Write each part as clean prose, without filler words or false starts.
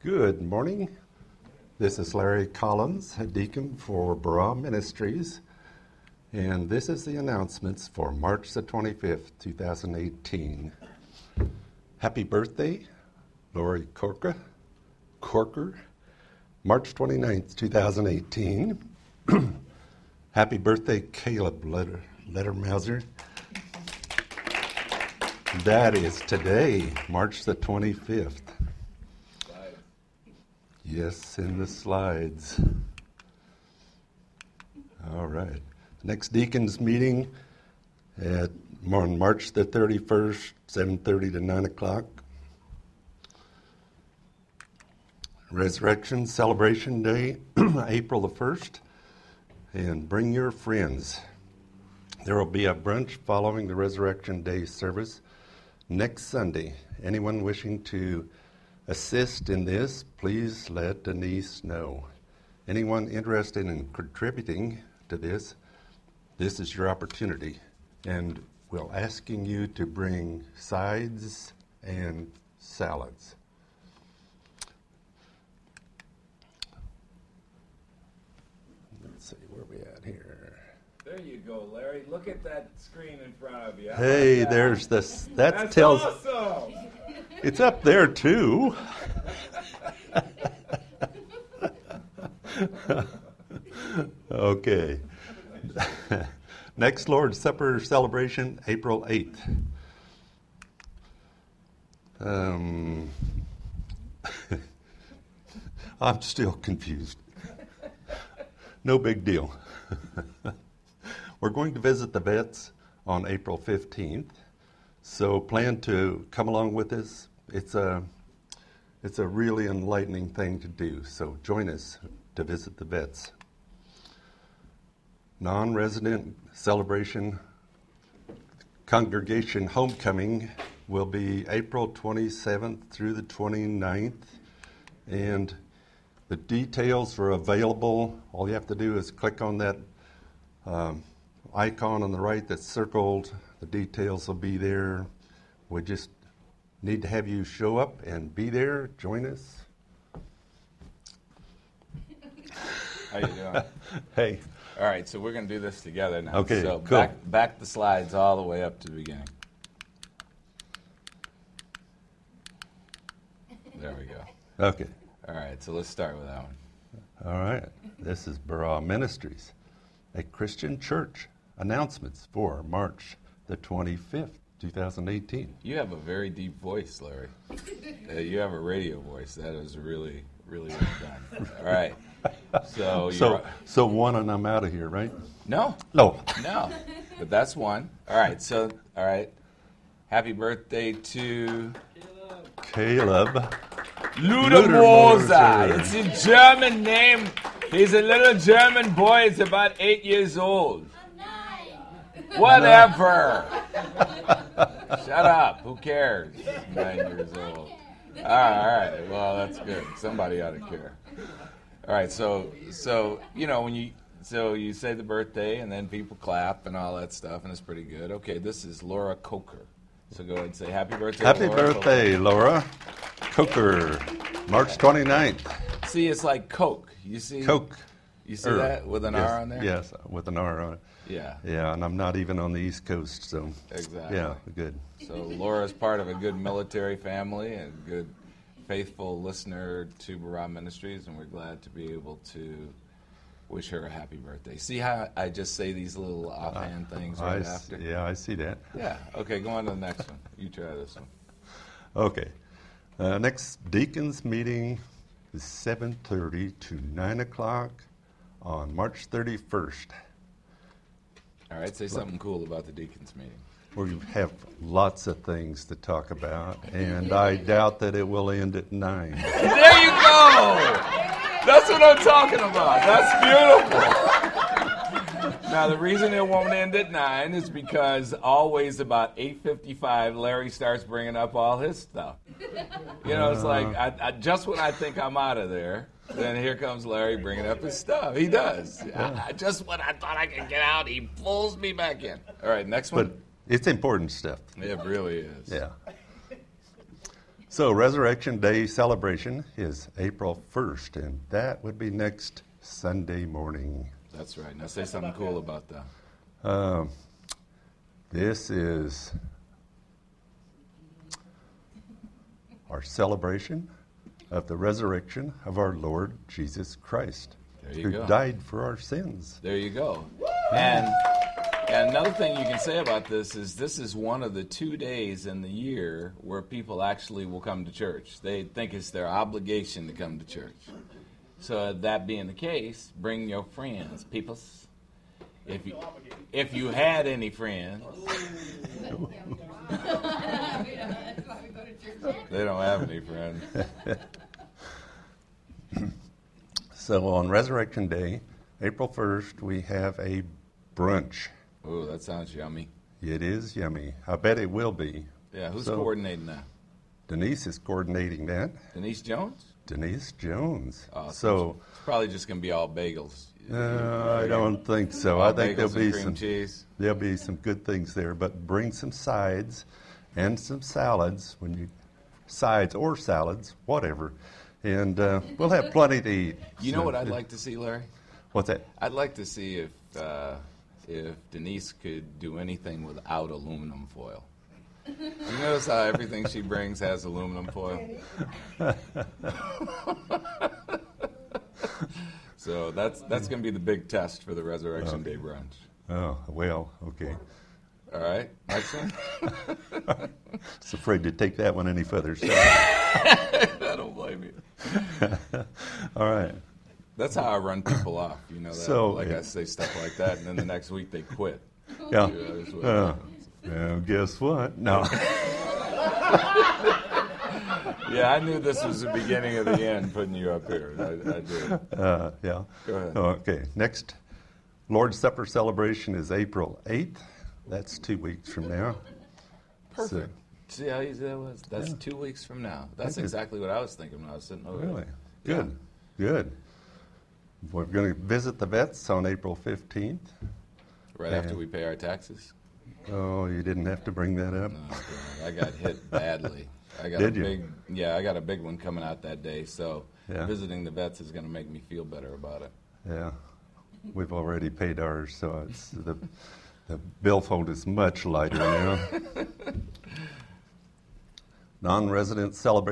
Good morning. This is Larry Collins, a deacon for Barah Ministries, and this is the announcements for March the 25th, 2018. Happy birthday, Lori Corker. March 29th, 2018. Happy birthday, Caleb Lettermauser. That is today, March the 25th. Yes, in the slides. All right. Next deacons meeting on March the 31st, 7:30 to 9 o'clock. Resurrection Celebration Day, April the 1st. And bring your friends. There will be a brunch following the Resurrection Day service next Sunday. Anyone wishing to assist in this, please let Denise know. Anyone interested in contributing to this is your opportunity. And we're asking you to bring sides and salads. Let's see, where are we at here? There you go, Larry. Look at that screen in front of you. Hey, there's this. That's tells. Awesome. It's up there too. Okay. Next Lord's Supper celebration, April 8th. I'm still confused. No big deal. We're going to visit the vets on April 15th. So plan to come along with us. It's a really enlightening thing to do. So join us to visit the vets. Non-resident celebration congregation homecoming will be April 27th through the 29th. And the details are available. All you have to do is click on that icon on the right that's circled. The details will be there. We just need to have you show up and be there. Join us. How you doing? Hey. All right, so we're going to do this together now. Okay, so cool. back the slides all the way up to the beginning. There we go. Okay. All right, so let's start with that one. All right. This is Barah Ministries, a Christian church. Announcements for March the 25th, 2018. You have a very deep voice, Larry. You have a radio voice. That is really, really well done. All right. So one and I'm out of here, right? No. No. But that's one. All right. Happy birthday to Caleb Ludermoser. It's a German name. He's a little German boy. He's about 8 years old. Whatever. Shut up. Who cares? 9 years old. All right. Well, that's good. Somebody ought to care. All right. So when you say the birthday and then people clap and all that stuff and it's pretty good. Okay. This is Laura Coker. So go ahead and say happy birthday. Happy Laura birthday, Coker. Laura Coker. March 29th. See, it's like Coke. You see? Coke. You see that with an yes, R on there? Yes, with an R on it. Yeah. Yeah, and I'm not even on the East Coast, so. Exactly. Yeah, good. So Laura's part of a good military family and a good faithful listener to Barah Ministries, and we're glad to be able to wish her a happy birthday. See how I just say these little offhand things right after? Yeah, I see that. Yeah. Okay, go on to the next one. You try this one. Okay. Next deacons meeting is 7:30 to 9 o'clock on March 31st. All right, say something cool about the deacons meeting. We have lots of things to talk about, and I doubt that it will end at 9. There you go! That's what I'm talking about. That's beautiful. Now, the reason it won't end at 9 is because always about 8:55, Larry starts bringing up all his stuff. You know, it's like, I just when I think I'm out of there, then here comes Larry bringing up his stuff. He does. Just when I thought I could get out, he pulls me back in. All right, next one. But it's important stuff. It really is. Yeah. So Resurrection Day celebration is April 1st, and that would be next Sunday morning. That's right. Now say something cool about that. This is our celebration of the resurrection of our Lord Jesus Christ, who died for our sins. There you go. And another thing you can say about this is one of the 2 days in the year where people actually will come to church. They think it's their obligation to come to church. So that being the case, bring your friends, peoples. If you had any friends. They don't have any friends. So on Resurrection Day, April 1st, we have a brunch. Oh, that sounds yummy. It is yummy. I bet it will be. Yeah, who's coordinating that? Denise is coordinating that. Denise Jones? Denise Jones. Oh, so it's probably just going to be all bagels. I don't think so. All I think bagels and cream cheese. There'll be some good things there, but bring some sides and some salads sides or salads, whatever, and we'll have plenty to eat. You know what I'd like to see, Larry? What's that? I'd like to see if Denise could do anything without aluminum foil. You notice how everything she brings has aluminum foil? So that's going to be the big test for the Resurrection Day brunch. Oh, well, okay. All right, next one. Just afraid to take that one any further. So. I don't blame you. All right. That's how I run people off. You know that. So, I say stuff like that, and then the next week they quit. Yeah. Yeah, guess what? No. Yeah, I knew this was the beginning of the end putting you up here. I did. Yeah. Go ahead. Okay. Next Lord's Supper celebration is April 8th. That's 2 weeks from now. Perfect. See how easy that was? That's 2 weeks from now. That's exactly what I was thinking when I was sitting over there. Really? Good. Yeah. Good. We're going to visit the vets on April 15th. Right after we pay our taxes? Oh, you didn't have to bring that up? No, I got hit badly. Did you? I got a big one coming out that day, so visiting the vets is going to make me feel better about it. Yeah. We've already paid ours, so it's the billfold is much lighter now. Non-resident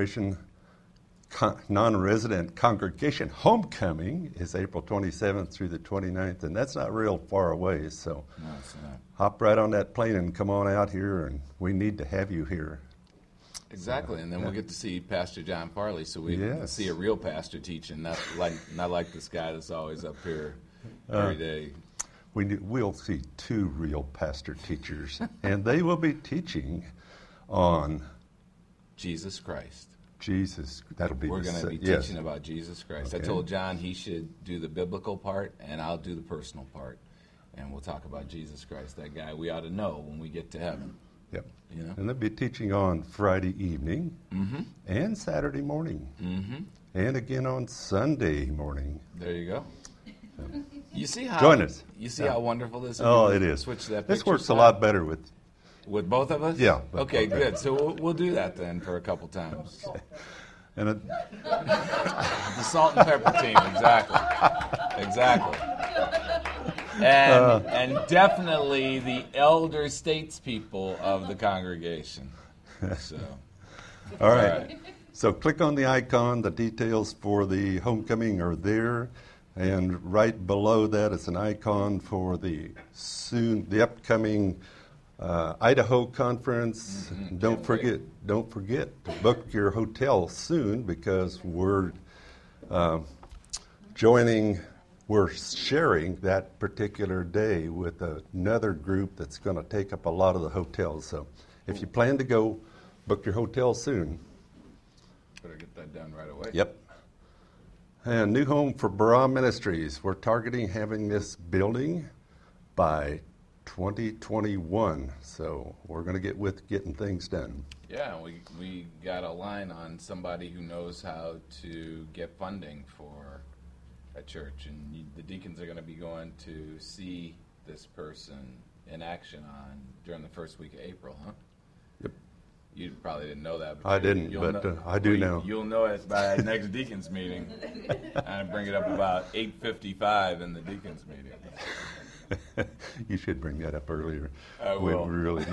congregation homecoming is April 27th through the 29th, and that's not real far away, so no, it's not. Hop right on that plane and come on out here, and we need to have you here. Exactly, and then we'll get to see Pastor John Farley, so we can see a real pastor teaching, not like this guy that's always up here every day. We'll see 2 real pastor teachers, and they will be teaching on Jesus Christ. That'll be. We're going to be teaching about Jesus Christ. Okay. I told John he should do the biblical part, and I'll do the personal part, and we'll talk about Jesus Christ, that guy we ought to know when we get to heaven. Yep. You know? And they'll be teaching on Friday evening and Saturday morning, and again on Sunday morning. There you go. You see how join us. You see how wonderful this is. Oh, it is. Switch that. This works a lot better with both of us. Yeah. Okay, good. So we'll do that then for a couple times. Okay. And the salt and pepper team, exactly. And definitely the elder statespeople of the congregation. So, all right. So click on the icon. The details for the homecoming are there, and right below that is an icon for the upcoming Idaho conference. Don't forget to book your hotel soon, because we're sharing that particular day with another group that's going to take up a lot of the hotels. So if you plan to go, book your hotel soon. Better get that done right away. Yep. And new home for Barah Ministries. We're targeting having this building by 2021. So we're going to get with getting things done. Yeah, we got a line on somebody who knows how to get funding for a church, and the deacons are going to be going to see this person in action during the first week of April, huh? Yep. You probably didn't know that. But I didn't, I do know. You'll know it by next deacons meeting. I bring it up about 8:55 in the deacons meeting. You should bring that up earlier. I will. We really.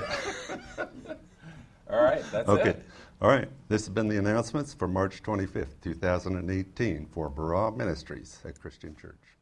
All right, that's Okay. it. All right. This has been the announcements for March 25th, 2018 for Barah Ministries at Christian Church.